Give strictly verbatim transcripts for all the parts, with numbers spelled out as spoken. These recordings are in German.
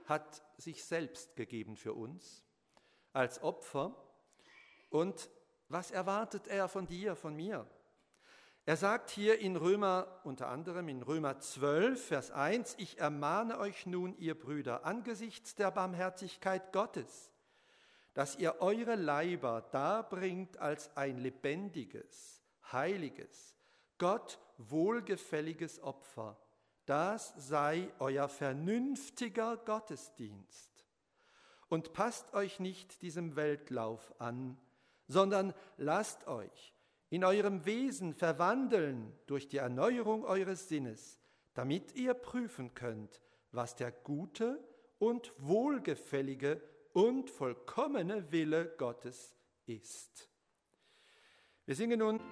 hat sich selbst gegeben für uns als Opfer. Und was erwartet er von dir, von mir? Er sagt hier in Römer, unter anderem in Römer zwölf, Vers eins, ich ermahne euch nun, ihr Brüder, angesichts der Barmherzigkeit Gottes, dass ihr eure Leiber darbringt als ein lebendiges, heiliges, Gott wohlgefälliges Opfer. Das sei euer vernünftiger Gottesdienst. Und passt euch nicht diesem Weltlauf an, sondern lasst euch in eurem Wesen verwandeln durch die Erneuerung eures Sinnes, damit ihr prüfen könnt, was der gute und wohlgefällige und vollkommene Wille Gottes ist. Wir singen nun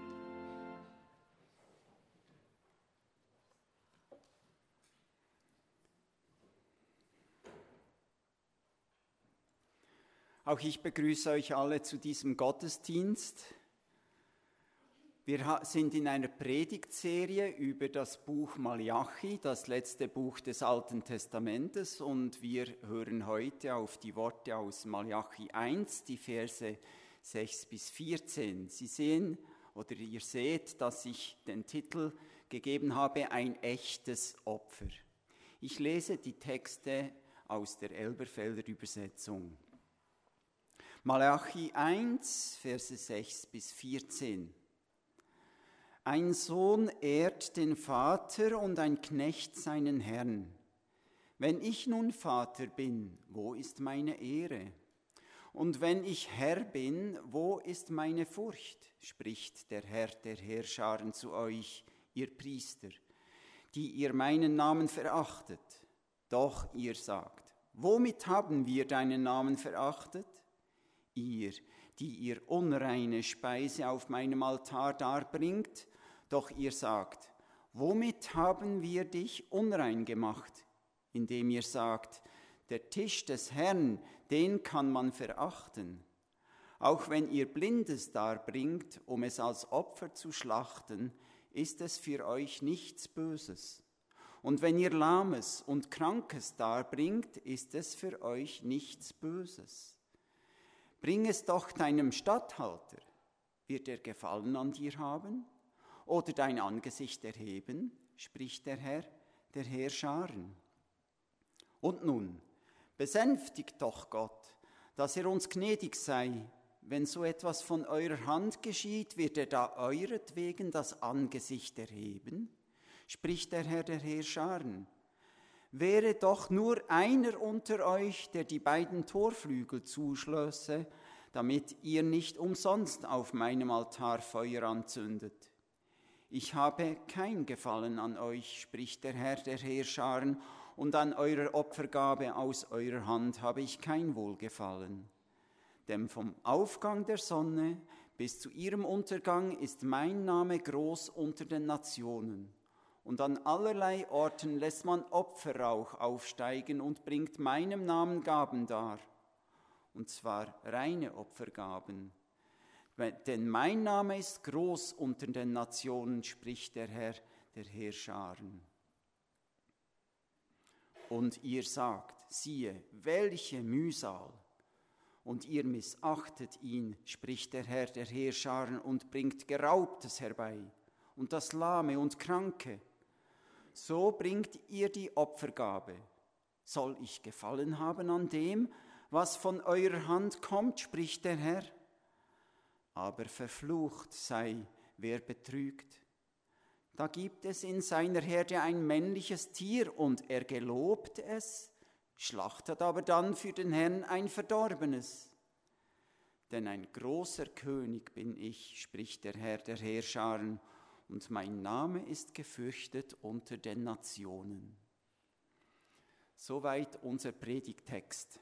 Auch ich begrüße euch alle zu diesem Gottesdienst. Wir sind in einer Predigtserie über das Buch Malachi, das letzte Buch des Alten Testamentes, und wir hören heute auf die Worte aus Malachi eins, die Verse sechs bis vierzehn. Sie sehen oder ihr seht, dass ich den Titel gegeben habe, ein echtes Opfer. Ich lese die Texte aus der Elberfelder Übersetzung. Malachi eins, Verse sechs bis vierzehn. Ein Sohn ehrt den Vater und ein Knecht seinen Herrn. Wenn ich nun Vater bin, wo ist meine Ehre? Und wenn ich Herr bin, wo ist meine Furcht? Spricht der Herr der Heerscharen zu euch, ihr Priester, die ihr meinen Namen verachtet. Doch ihr sagt, womit haben wir deinen Namen verachtet? Ihr, die ihr unreine Speise auf meinem Altar darbringt, doch ihr sagt, womit haben wir dich unrein gemacht? Indem ihr sagt, der Tisch des Herrn, den kann man verachten. Auch wenn ihr Blindes darbringt, um es als Opfer zu schlachten, ist es für euch nichts Böses. Und wenn ihr Lahmes und Krankes darbringt, ist es für euch nichts Böses. Bring es doch deinem Statthalter, wird er Gefallen an dir haben? Oder dein Angesicht erheben, spricht der Herr, der Heerscharen. Und nun, besänftigt doch Gott, dass er uns gnädig sei. Wenn so etwas von eurer Hand geschieht, wird er da euretwegen das Angesicht erheben, spricht der Herr, der Heerscharen. Wäre doch nur einer unter euch, der die beiden Torflügel zuschlösse, damit ihr nicht umsonst auf meinem Altar Feuer anzündet. Ich habe kein Gefallen an euch, spricht der Herr der Heerscharen, und an eurer Opfergabe aus eurer Hand habe ich kein Wohlgefallen. Denn vom Aufgang der Sonne bis zu ihrem Untergang ist mein Name groß unter den Nationen. Und an allerlei Orten lässt man Opferrauch aufsteigen und bringt meinem Namen Gaben dar. Und zwar reine Opfergaben. Denn mein Name ist groß unter den Nationen, spricht der Herr der Heerscharen. Und ihr sagt, siehe, welche Mühsal. Und ihr missachtet ihn, spricht der Herr der Heerscharen, und bringt Geraubtes herbei und das Lahme und Kranke. So bringt ihr die Opfergabe. Soll ich Gefallen haben an dem, was von eurer Hand kommt, spricht der Herr? Aber verflucht sei, wer betrügt. Da gibt es in seiner Herde ein männliches Tier, und er gelobt es, schlachtet aber dann für den Herrn ein Verdorbenes. Denn ein großer König bin ich, spricht der Herr der Heerscharen, und mein Name ist gefürchtet unter den Nationen. Soweit unser Predigttext.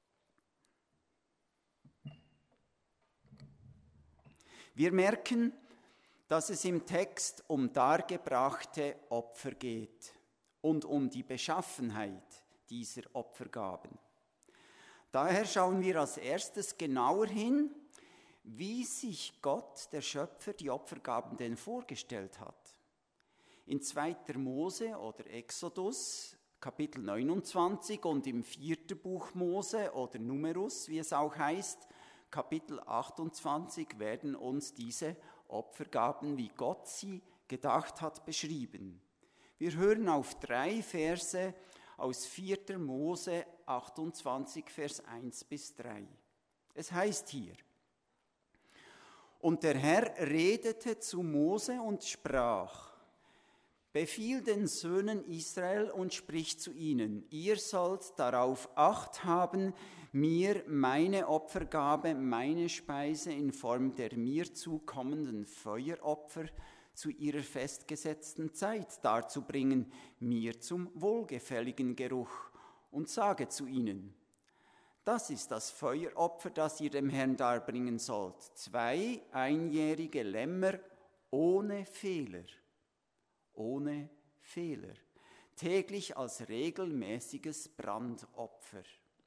Wir merken, dass es im Text um dargebrachte Opfer geht und um die Beschaffenheit dieser Opfergaben. Daher schauen wir als erstes genauer hin, wie sich Gott, der Schöpfer, die Opfergaben denn vorgestellt hat. In zweiter Mose oder Exodus, Kapitel neunundzwanzig und im vierten Buch Mose oder Numerus, wie es auch heißt, Kapitel achtundzwanzig, werden uns diese Opfergaben, wie Gott sie gedacht hat, beschrieben. Wir hören auf drei Verse aus vierter Mose achtundzwanzig, Vers eins bis drei. Es heißt hier: Und der Herr redete zu Mose und sprach: Befiehl den Söhnen Israel und sprich zu ihnen: Ihr sollt darauf Acht haben, mir meine Opfergabe, meine Speise in Form der mir zukommenden Feueropfer zu ihrer festgesetzten Zeit darzubringen, mir zum wohlgefälligen Geruch. Und sage zu ihnen: Das ist das Feueropfer, das ihr dem Herrn darbringen sollt. Zwei einjährige Lämmer ohne Fehler. Ohne Fehler. Täglich als regelmäßiges Brandopfer.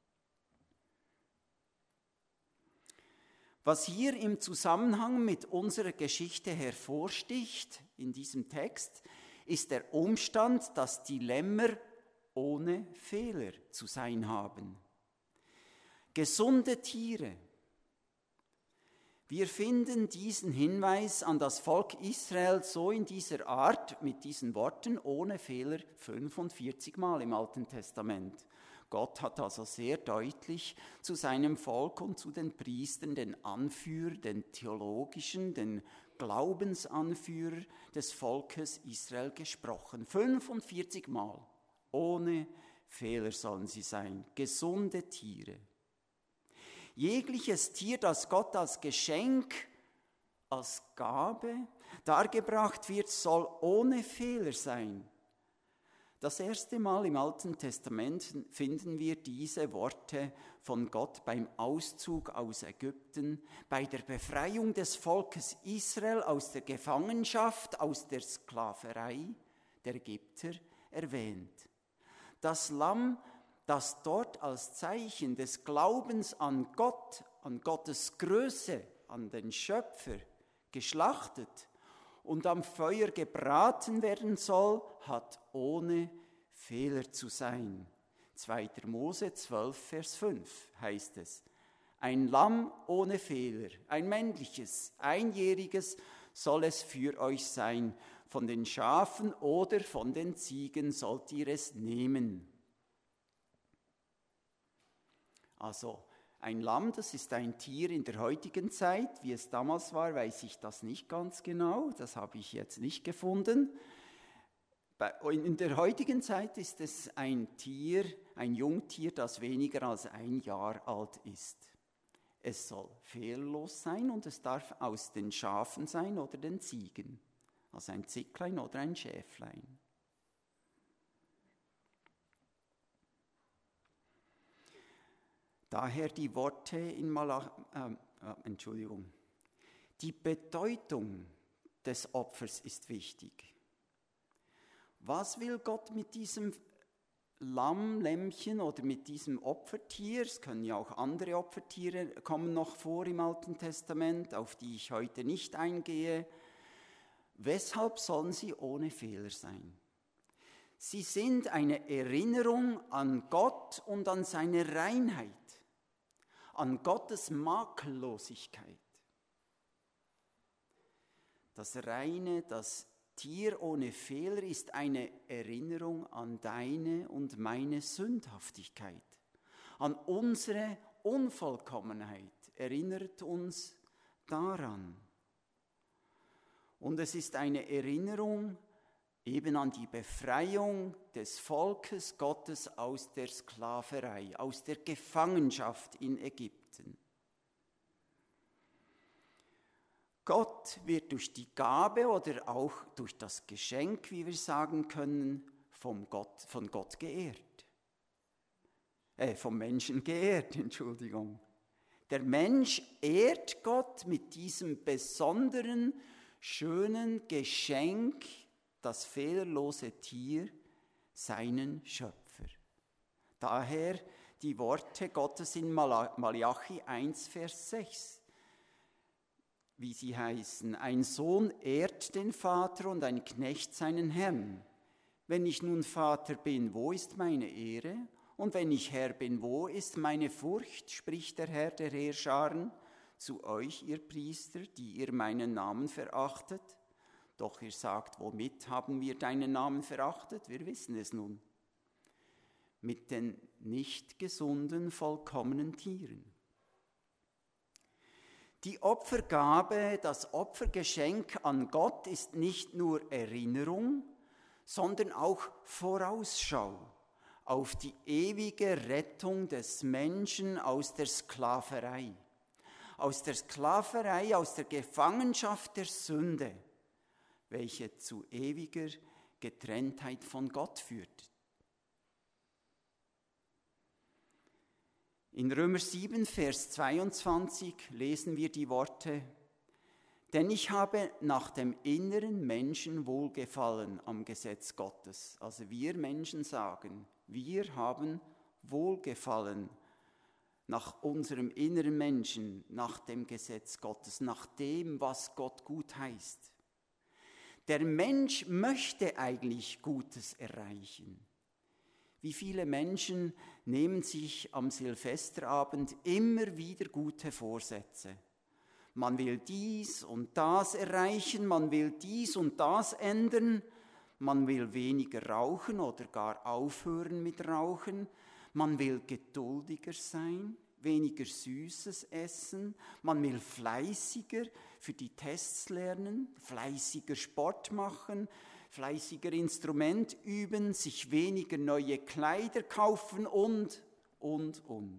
Was hier im Zusammenhang mit unserer Geschichte hervorsticht in diesem Text, ist der Umstand, dass die Lämmer ohne Fehler zu sein haben. Gesunde Tiere. Wir finden diesen Hinweis an das Volk Israel so in dieser Art, mit diesen Worten, ohne Fehler, fünfundvierzig Mal im Alten Testament. Gott hat also sehr deutlich zu seinem Volk und zu den Priestern, den Anführer, den theologischen, den Glaubensanführer des Volkes Israel gesprochen. fünfundvierzig Mal. Ohne Fehler sollen sie sein. Gesunde Tiere. Jegliches Tier, das Gott als Geschenk, als Gabe dargebracht wird, soll ohne Fehler sein. Das erste Mal im Alten Testament finden wir diese Worte von Gott beim Auszug aus Ägypten, bei der Befreiung des Volkes Israel aus der Gefangenschaft, aus der Sklaverei der Ägypter erwähnt. Das Lamm, das dort als Zeichen des Glaubens an Gott, an Gottes Größe, an den Schöpfer geschlachtet und am Feuer gebraten werden soll, hat ohne Fehler zu sein. zweiter Mose zwölf, Vers fünf heißt es: Ein Lamm ohne Fehler, ein männliches, einjähriges soll es für euch sein. Von den Schafen oder von den Ziegen sollt ihr es nehmen. Also ein Lamm, das ist ein Tier in der heutigen Zeit. Wie es damals war, weiß ich das nicht ganz genau. Das habe ich jetzt nicht gefunden. In der heutigen Zeit ist es ein Tier, ein Jungtier, das weniger als ein Jahr alt ist. Es soll fehlerlos sein und es darf aus den Schafen sein oder den Ziegen. Also ein Zicklein oder ein Schäflein. Daher die Worte in Malach, äh, äh, Entschuldigung. Die Bedeutung des Opfers ist wichtig. Was will Gott mit diesem Lamm, Lämmchen oder mit diesem Opfertier? Es können ja auch andere Opfertiere kommen noch vor im Alten Testament, auf die ich heute nicht eingehe. Weshalb sollen sie ohne Fehler sein? Sie sind eine Erinnerung an Gott und an seine Reinheit, an Gottes Makellosigkeit. Das reine, das Tier ohne Fehler ist eine Erinnerung an deine und meine Sündhaftigkeit, an unsere Unvollkommenheit, erinnert uns daran. Und es ist eine Erinnerung eben an die Befreiung des Volkes Gottes aus der Sklaverei, aus der Gefangenschaft in Ägypten. Gott wird durch die Gabe oder auch durch das Geschenk, wie wir sagen können, vom Gott, von Gott geehrt. Äh, vom Menschen geehrt, Entschuldigung. Der Mensch ehrt Gott mit diesem besonderen, schönen Geschenk, das fehlerlose Tier, seinen Schöpfer. Daher die Worte Gottes in Malachi eins, Vers sechs. Wie sie heißen: Ein Sohn ehrt den Vater und ein Knecht seinen Herrn. Wenn ich nun Vater bin, wo ist meine Ehre? Und wenn ich Herr bin, wo ist meine Furcht, spricht der Herr der Heerscharen zu euch, ihr Priester, die ihr meinen Namen verachtet? Doch ihr sagt, womit haben wir deinen Namen verachtet? Wir wissen es nun. Mit den nicht gesunden, vollkommenen Tieren. Die Opfergabe, das Opfergeschenk an Gott ist nicht nur Erinnerung, sondern auch Vorausschau auf die ewige Rettung des Menschen aus der Sklaverei. Aus der Sklaverei, aus der Gefangenschaft der Sünde, welche zu ewiger Getrenntheit von Gott führt. In Römer sieben, Vers zweiundzwanzig lesen wir die Worte: Denn ich habe nach dem inneren Menschen Wohlgefallen am Gesetz Gottes. Also wir Menschen sagen, wir haben Wohlgefallen nach unserem inneren Menschen, nach dem Gesetz Gottes, nach dem, was Gott gut heißt. Der Mensch möchte eigentlich Gutes erreichen. Wie viele Menschen nehmen sich am Silvesterabend immer wieder gute Vorsätze? Man will dies und das erreichen, man will dies und das ändern, man will weniger rauchen oder gar aufhören mit Rauchen, man will geduldiger sein, weniger Süßes essen, man will fleißiger für die Tests lernen, fleißiger Sport machen, fleißiger Instrument üben, sich weniger neue Kleider kaufen und, und, und.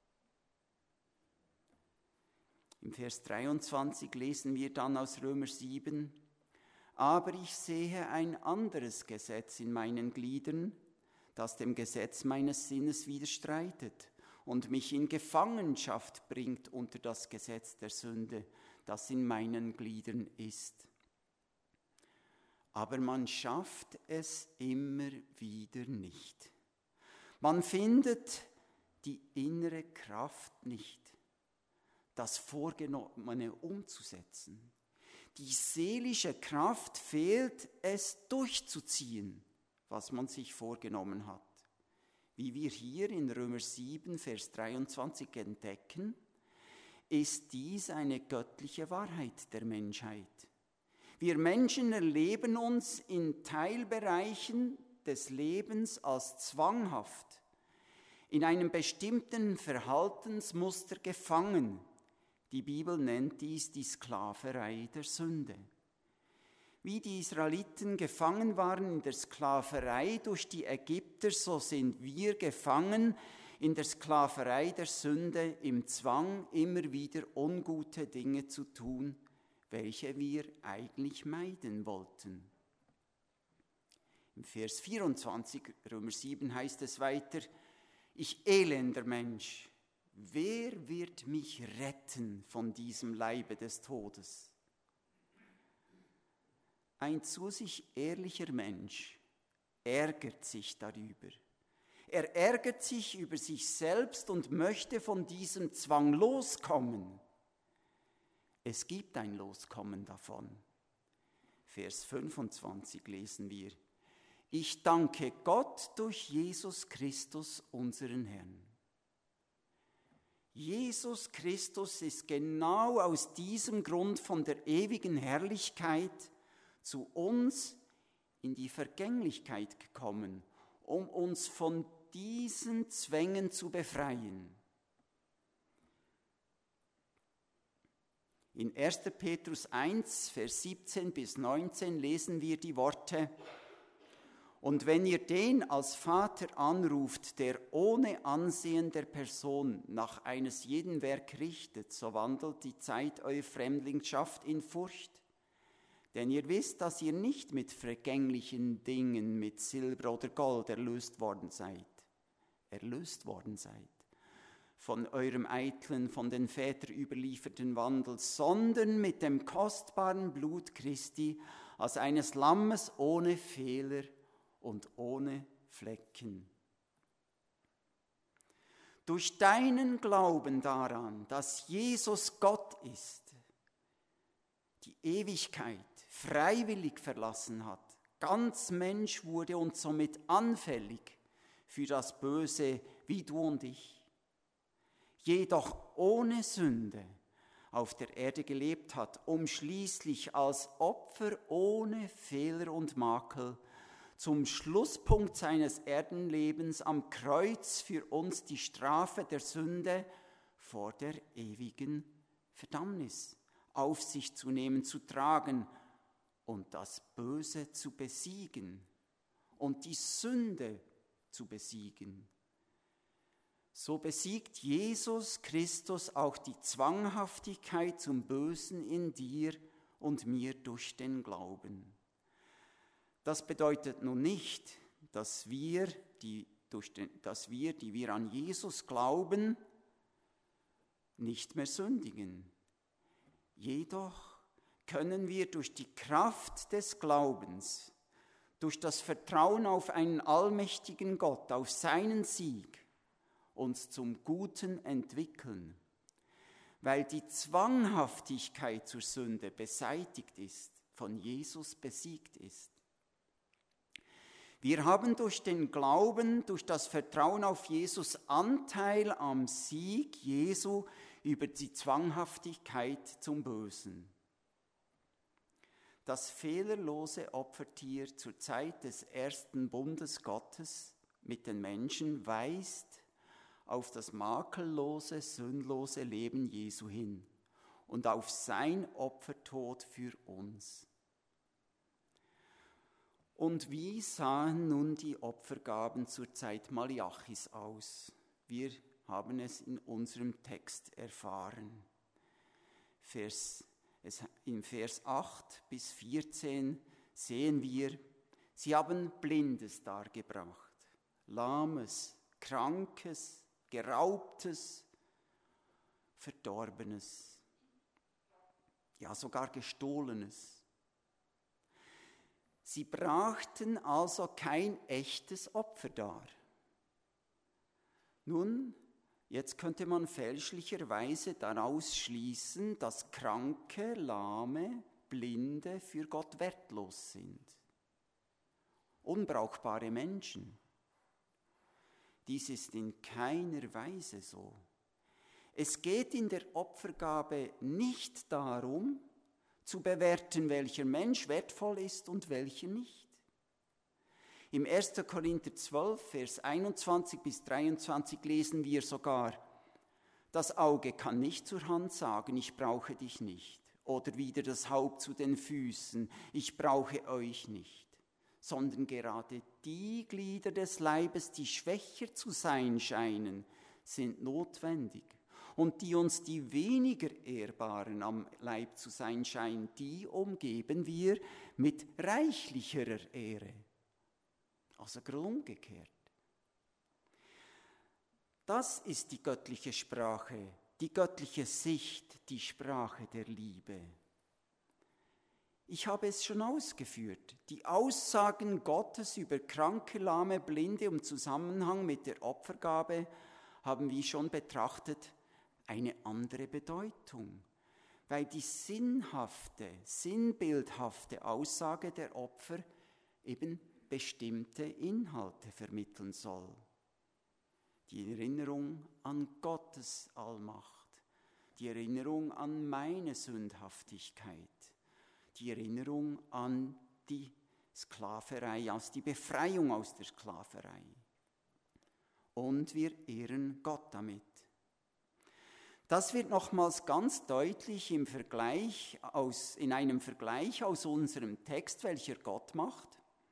Im Vers dreiundzwanzig lesen wir dann aus Römer sieben, aber ich sehe ein anderes Gesetz in meinen Gliedern, das dem Gesetz meines Sinnes widerstreitet und mich in Gefangenschaft bringt unter das Gesetz der Sünde, das in meinen Gliedern ist. Aber man schafft es immer wieder nicht. Man findet die innere Kraft nicht, das Vorgenommene umzusetzen. Die seelische Kraft fehlt, es durchzuziehen, was man sich vorgenommen hat. Wie wir hier in Römer sieben, Vers dreiundzwanzig entdecken, ist dies eine göttliche Wahrheit der Menschheit. Wir Menschen erleben uns in Teilbereichen des Lebens als zwanghaft, in einem bestimmten Verhaltensmuster gefangen. Die Bibel nennt dies die Sklaverei der Sünde. Wie die Israeliten gefangen waren in der Sklaverei durch die Ägypter, so sind wir gefangen in der Sklaverei der Sünde, im Zwang, immer wieder ungute Dinge zu tun, welche wir eigentlich meiden wollten. Im Vers vierundzwanzig, Römer sieben, heißt es weiter, ich elender Mensch, wer wird mich retten von diesem Leibe des Todes? Ein zu sich ehrlicher Mensch ärgert sich darüber. Er ärgert sich über sich selbst und möchte von diesem Zwang loskommen. Es gibt ein Loskommen davon. Vers fünfundzwanzig lesen wir, ich danke Gott durch Jesus Christus, unseren Herrn. Jesus Christus ist genau aus diesem Grund von der ewigen Herrlichkeit zu uns in die Vergänglichkeit gekommen, um uns von diesen Zwängen zu befreien. In erster Petrus eins, Vers siebzehn bis neunzehn lesen wir die Worte, und wenn ihr den als Vater anruft, der ohne Ansehen der Person nach eines jeden Werk richtet, so wandelt die Zeit eurer Fremdlingschaft in Furcht. Denn ihr wisst, dass ihr nicht mit vergänglichen Dingen, mit Silber oder Gold erlöst worden seid. Erlöst worden seid. Von eurem eitlen, von den Vätern überlieferten Wandel, sondern mit dem kostbaren Blut Christi, als eines Lammes ohne Fehler und ohne Flecken. Durch deinen Glauben daran, dass Jesus Gott ist, die Ewigkeit freiwillig verlassen hat, ganz Mensch wurde und somit anfällig für das Böse wie du und ich, jedoch ohne Sünde auf der Erde gelebt hat, um schließlich als Opfer ohne Fehler und Makel zum Schlusspunkt seines Erdenlebens am Kreuz für uns die Strafe der Sünde vor der ewigen Verdammnis auf sich zu nehmen, zu tragen und das Böse zu besiegen und die Sünde zu besiegen. So besiegt Jesus Christus auch die Zwanghaftigkeit zum Bösen in dir und mir durch den Glauben. Das bedeutet nun nicht, dass wir, die, durch den, dass wir, die wir an Jesus glauben, nicht mehr sündigen. Jedoch können wir durch die Kraft des Glaubens, durch das Vertrauen auf einen allmächtigen Gott, auf seinen Sieg, uns zum Guten entwickeln, weil die Zwanghaftigkeit zur Sünde beseitigt ist, von Jesus besiegt ist. Wir haben durch den Glauben, durch das Vertrauen auf Jesus Anteil am Sieg Jesu über die Zwanghaftigkeit zum Bösen. Das fehlerlose Opfertier zur Zeit des ersten Bundes Gottes mit den Menschen weist auf das makellose, sündlose Leben Jesu hin und auf sein Opfertod für uns. Und wie sahen nun die Opfergaben zur Zeit Maliachis aus? Wir haben es in unserem Text erfahren. Vers, es, in Vers acht bis vierzehn sehen wir, sie haben Blindes dargebracht, Lahmes, Krankes, Geraubtes, Verdorbenes, ja sogar Gestohlenes. Sie brachten also kein echtes Opfer dar. Nun, jetzt könnte man fälschlicherweise daraus schließen, dass Kranke, Lahme, Blinde für Gott wertlos sind. Unbrauchbare Menschen. Dies ist in keiner Weise so. Es geht in der Opfergabe nicht darum, zu bewerten, welcher Mensch wertvoll ist und welcher nicht. Im ersten Korinther zwölf, Vers einundzwanzig bis dreiundzwanzig lesen wir sogar, das Auge kann nicht zur Hand sagen, ich brauche dich nicht. Oder wieder das Haupt zu den Füßen, ich brauche euch nicht. Sondern gerade die Glieder des Leibes, die schwächer zu sein scheinen, sind notwendig. Und die uns die weniger ehrbaren am Leib zu sein scheinen, die umgeben wir mit reichlicherer Ehre. Also umgekehrt. Das ist die göttliche Sprache, die göttliche Sicht, die Sprache der Liebe. Ich habe es schon ausgeführt. Die Aussagen Gottes über Kranke, Lahme, Blinde im Zusammenhang mit der Opfergabe haben wir schon betrachtet, eine andere Bedeutung, weil die sinnhafte, sinnbildhafte Aussage der Opfer eben bestimmte Inhalte vermitteln soll. Die Erinnerung an Gottes Allmacht, die Erinnerung an meine Sündhaftigkeit, die Erinnerung an die Sklaverei, aus die Befreiung aus der Sklaverei. Und wir ehren Gott damit. Das wird nochmals ganz deutlich im Vergleich aus, in einem Vergleich aus unserem Text, welcher Gott macht.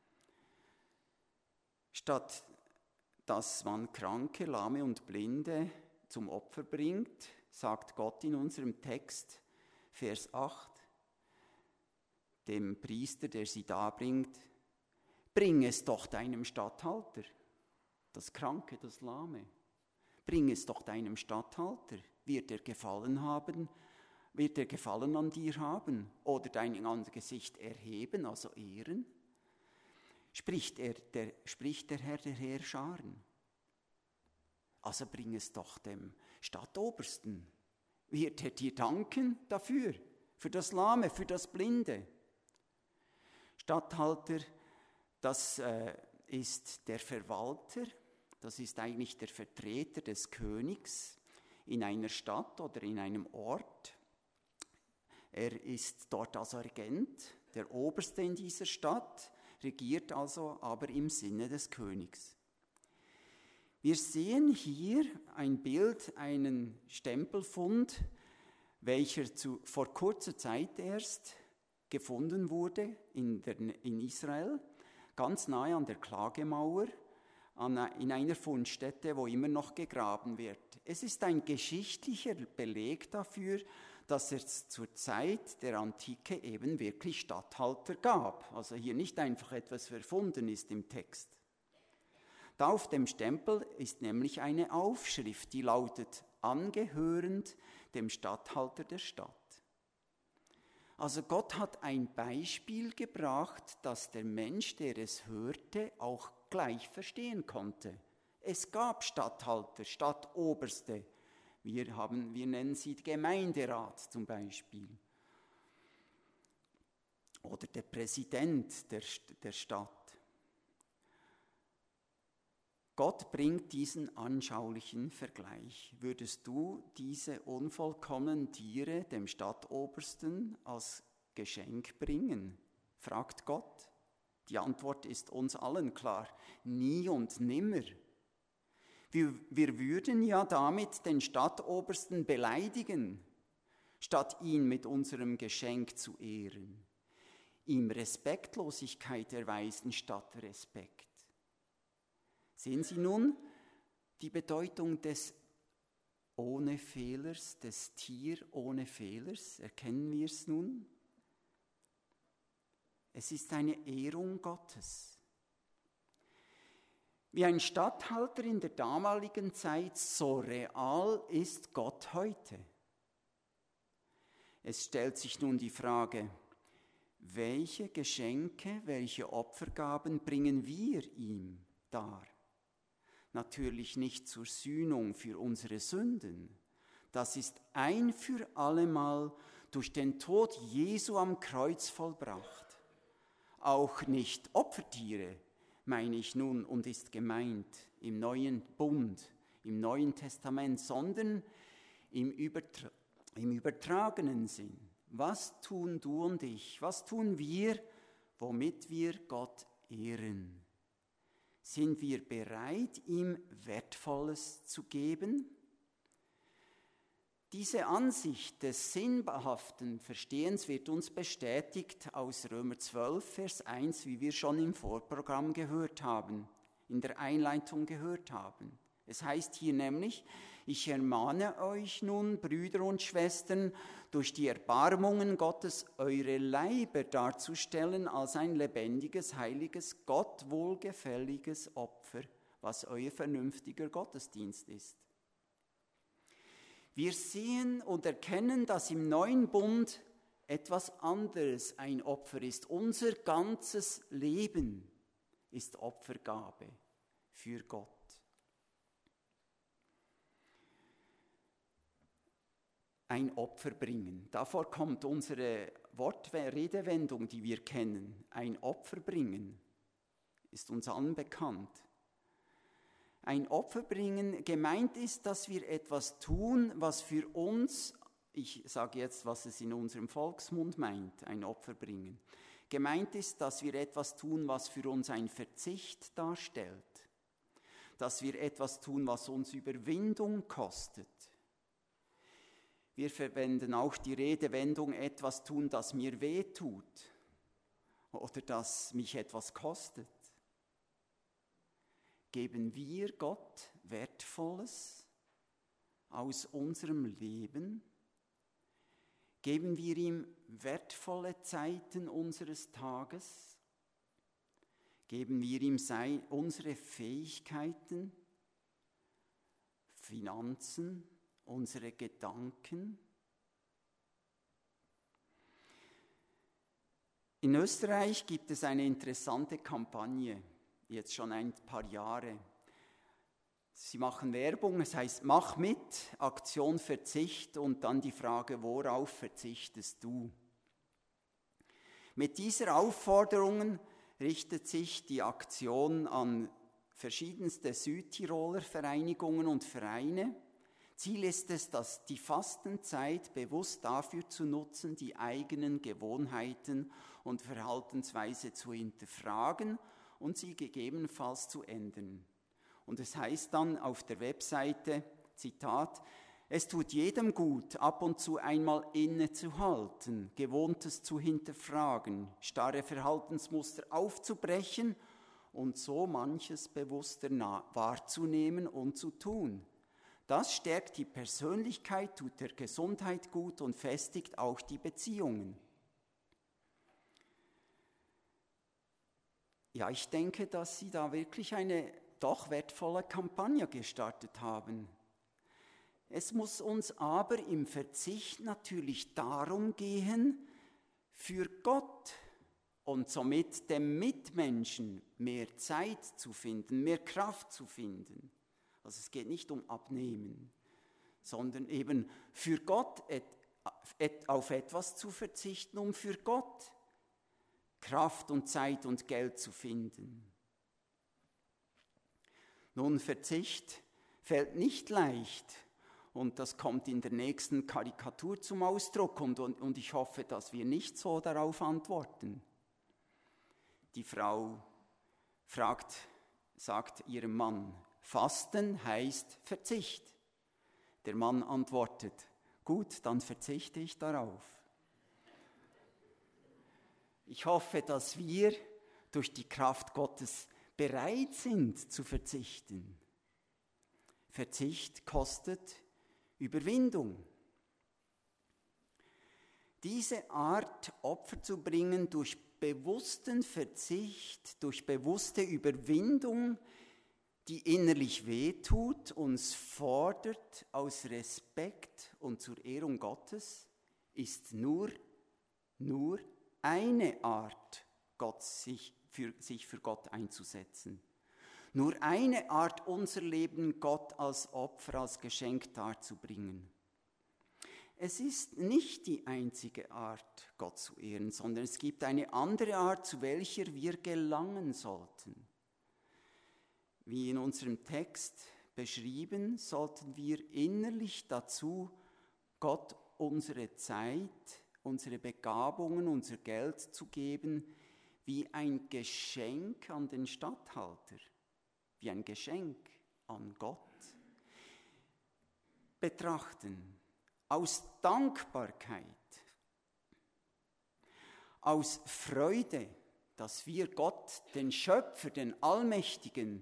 Statt dass man Kranke, Lahme und Blinde zum Opfer bringt, sagt Gott in unserem Text, Vers acht, dem Priester, der sie darbringt, bring es doch deinem Statthalter, das Kranke, das Lahme, bring es doch deinem Statthalter. Wird er Gefallen haben, wird er Gefallen an dir haben oder dein Angesicht erheben, also ehren? Spricht, er, der, spricht der Herr der Heerscharen. Also bring es doch dem Stadtobersten. Wird er dir danken dafür, für das Lahme, für das Blinde? Statthalter Das äh, ist der Verwalter, das ist eigentlich der Vertreter des Königs in einer Stadt oder in einem Ort. Er ist dort als Regent, der Oberste in dieser Stadt, regiert also aber im Sinne des Königs. Wir sehen hier ein Bild, einen Stempelfund, welcher zu, vor kurzer Zeit erst gefunden wurde in, der, in Israel, ganz nahe an der Klagemauer, an, in einer Fundstätte, wo immer noch gegraben wird. Es ist ein geschichtlicher Beleg dafür, dass es zur Zeit der Antike eben wirklich Statthalter gab. Also hier nicht einfach etwas erfunden ist im Text. Da auf dem Stempel ist nämlich eine Aufschrift, die lautet: angehörend dem Statthalter der Stadt. Also Gott hat ein Beispiel gebracht, das der Mensch, der es hörte, auch gleich verstehen konnte. Es gab Statthalter, Stadtoberste. Wir, haben, wir nennen sie Gemeinderat zum Beispiel. Oder der Präsident der, der Stadt. Gott bringt diesen anschaulichen Vergleich. Würdest du diese unvollkommenen Tiere dem Stadtobersten als Geschenk bringen? Fragt Gott. Die Antwort ist uns allen klar: nie und nimmer. Wir, wir würden ja damit den Stadtobersten beleidigen, statt ihn mit unserem Geschenk zu ehren. Ihm Respektlosigkeit erweisen statt Respekt. Sehen Sie nun die Bedeutung des ohne Fehlers, des Tier ohne Fehlers? Erkennen wir es nun? Es ist eine Ehrung Gottes. Wie ein Statthalter in der damaligen Zeit, so real ist Gott heute. Es stellt sich nun die Frage, welche Geschenke, welche Opfergaben bringen wir ihm dar? Natürlich nicht zur Sühnung für unsere Sünden. Das ist ein für allemal durch den Tod Jesu am Kreuz vollbracht. Auch nicht Opfertiere, meine ich nun, und ist gemeint im neuen Bund, im Neuen Testament, sondern im, Übertra- im übertragenen Sinn. Was tun du und ich? Was tun wir, womit wir Gott ehren? Sind wir bereit, ihm Wertvolles zu geben? Diese Ansicht des sinnhaften Verstehens wird uns bestätigt aus Römer zwölf, Vers eins, wie wir schon im Vorprogramm gehört haben, in der Einleitung gehört haben. Es heißt hier nämlich: Ich ermahne euch nun, Brüder und Schwestern, durch die Erbarmungen Gottes eure Leiber darzustellen als ein lebendiges, heiliges, Gott wohlgefälliges Opfer, was euer vernünftiger Gottesdienst ist. Wir sehen und erkennen, dass im neuen Bund etwas anderes ein Opfer ist. Unser ganzes Leben ist Opfergabe für Gott. Ein Opfer bringen. Davor kommt unsere Wortredewendung, die wir kennen. Ein Opfer bringen ist uns allen bekannt. Ein Opfer bringen, gemeint ist, dass wir etwas tun, was für uns, ich sage jetzt, was es in unserem Volksmund meint, ein Opfer bringen. Gemeint ist, dass wir etwas tun, was für uns ein Verzicht darstellt. Dass wir etwas tun, was uns Überwindung kostet. Wir verwenden auch die Redewendung, etwas tun, das mir wehtut oder das mich etwas kostet. Geben wir Gott Wertvolles aus unserem Leben? Geben wir ihm wertvolle Zeiten unseres Tages? Geben wir ihm sei, unsere Fähigkeiten, Finanzen, unsere Gedanken? In Österreich gibt es eine interessante Kampagne, jetzt schon ein paar Jahre. Sie machen Werbung, es heißt, mach mit, Aktion Verzicht und dann die Frage, worauf verzichtest du? Mit dieser Aufforderung richtet sich die Aktion an verschiedenste Südtiroler Vereinigungen und Vereine. Ziel ist es, dass die Fastenzeit bewusst dafür zu nutzen, die eigenen Gewohnheiten und Verhaltensweise zu hinterfragen und sie gegebenenfalls zu ändern. Und es heißt dann auf der Webseite, Zitat, es tut jedem gut, ab und zu einmal innezuhalten, Gewohntes zu hinterfragen, starre Verhaltensmuster aufzubrechen und so manches bewusster wahrzunehmen und zu tun. Das stärkt die Persönlichkeit, tut der Gesundheit gut und festigt auch die Beziehungen. Ja, ich denke, dass Sie da wirklich eine doch wertvolle Kampagne gestartet haben. Es muss uns aber im Verzicht natürlich darum gehen, für Gott und somit dem Mitmenschen mehr Zeit zu finden, mehr Kraft zu finden. Also es geht nicht um Abnehmen, sondern eben für Gott et, et, auf etwas zu verzichten, um für Gott Kraft und Zeit und Geld zu finden. Nun, Verzicht fällt nicht leicht und das kommt in der nächsten Karikatur zum Ausdruck und, und, und ich hoffe, dass wir nicht so darauf antworten. Die Frau fragt, sagt ihrem Mann, Fasten heißt Verzicht. Der Mann antwortet, gut, dann verzichte ich darauf. Ich hoffe, dass wir durch die Kraft Gottes bereit sind zu verzichten. Verzicht kostet Überwindung. Diese Art, Opfer zu bringen durch bewussten Verzicht, durch bewusste Überwindung, die innerlich wehtut, uns fordert aus Respekt und zur Ehrung Gottes, ist nur, nur eine Art, Gott sich für, sich für Gott einzusetzen. Nur eine Art, unser Leben Gott als Opfer, als Geschenk darzubringen. Es ist nicht die einzige Art, Gott zu ehren, sondern es gibt eine andere Art, zu welcher wir gelangen sollten. Wie in unserem Text beschrieben, sollten wir innerlich dazu Gott unsere Zeit, unsere Begabungen, unser Geld zu geben, wie ein Geschenk an den Statthalter, wie ein Geschenk an Gott. Betrachten, aus Dankbarkeit, aus Freude, dass wir Gott, den Schöpfer, den Allmächtigen,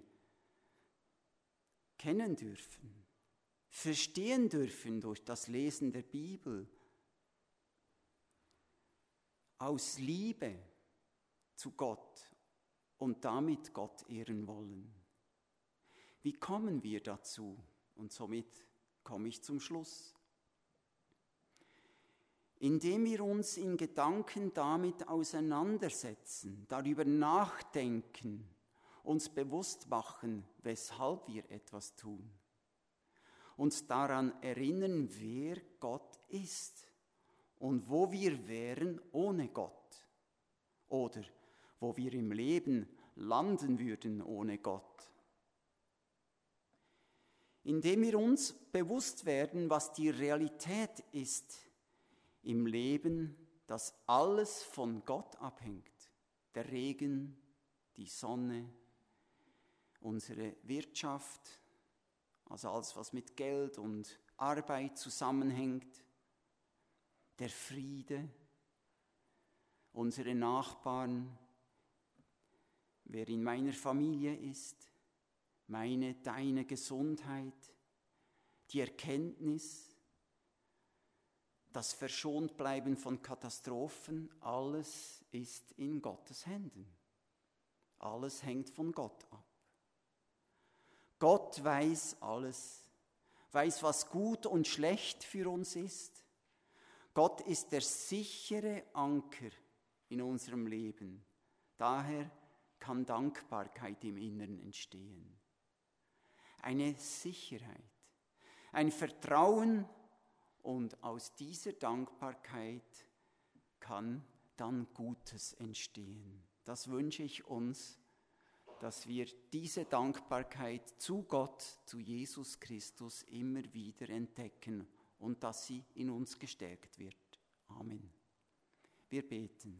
kennen dürfen, verstehen dürfen durch das Lesen der Bibel, aus Liebe zu Gott und damit Gott ehren wollen. Wie kommen wir dazu? Und somit komme ich zum Schluss. Indem wir uns in Gedanken damit auseinandersetzen, darüber nachdenken, uns bewusst machen, weshalb wir etwas tun. Uns daran erinnern, wer Gott ist und wo wir wären ohne Gott oder wo wir im Leben landen würden ohne Gott. Indem wir uns bewusst werden, was die Realität ist im Leben, dass alles von Gott abhängt. Der Regen, die Sonne, unsere Wirtschaft, also alles, was mit Geld und Arbeit zusammenhängt, der Friede, unsere Nachbarn, wer in meiner Familie ist, meine, deine Gesundheit, die Erkenntnis, das Verschontbleiben von Katastrophen, alles ist in Gottes Händen. Alles hängt von Gott ab. Gott weiß alles, weiß, was gut und schlecht für uns ist. Gott ist der sichere Anker in unserem Leben. Daher kann Dankbarkeit im Inneren entstehen. Eine Sicherheit, ein Vertrauen, und aus dieser Dankbarkeit kann dann Gutes entstehen. Das wünsche ich uns, dass wir diese Dankbarkeit zu Gott, zu Jesus Christus immer wieder entdecken und dass sie in uns gestärkt wird. Amen. Wir beten.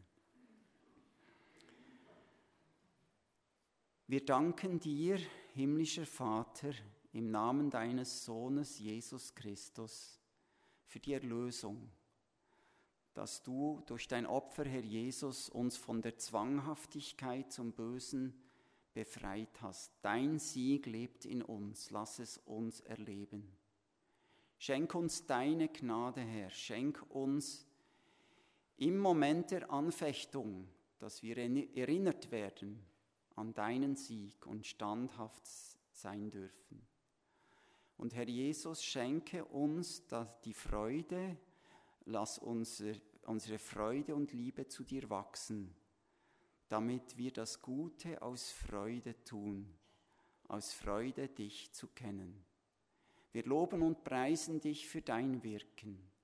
Wir danken dir, himmlischer Vater, im Namen deines Sohnes Jesus Christus, für die Erlösung, dass du durch dein Opfer, Herr Jesus, uns von der Zwanghaftigkeit zum Bösen befreit hast. Dein Sieg lebt in uns, lass es uns erleben. Schenk uns deine Gnade, Herr, schenk uns im Moment der Anfechtung, dass wir erinnert werden an deinen Sieg und standhaft sein dürfen. Und Herr Jesus, schenke uns die Freude, lass unsere, unsere Freude und Liebe zu dir wachsen, damit wir das Gute aus Freude tun, aus Freude dich zu kennen. Wir loben und preisen dich für dein Wirken.